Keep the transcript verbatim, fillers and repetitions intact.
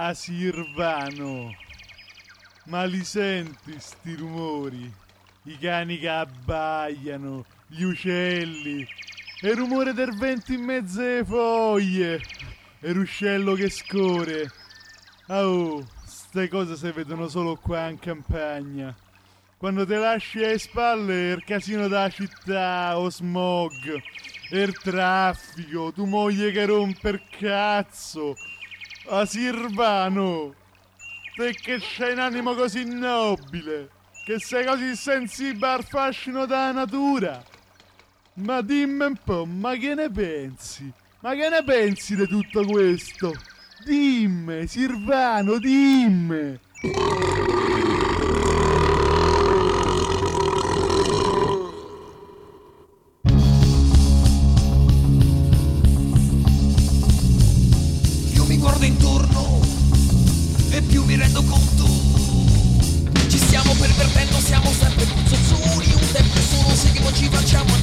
a Sirvano. Ma li senti sti rumori? I cani che abbaiano, gli uccelli, e il rumore del vento in mezzo alle foglie, e il ruscello che scorre. Oh, ste cose si vedono solo qua in campagna. Quando te lasci alle spalle il casino della città, o smog, e il traffico, tu moglie che rompe il cazzo. A Sirvano, te che c'hai un animo così nobile, che sei così sensibile al fascino della natura. Ma dimmi un po', ma che ne pensi? Ma che ne pensi di tutto questo? Dimmi, Sirvano, dimmi! Io mi guardo intorno e più mi rendo conto. Ci stiamo pervertendo, siamo sempre puzzozzoni, un tempo solo se che poi ci facciamo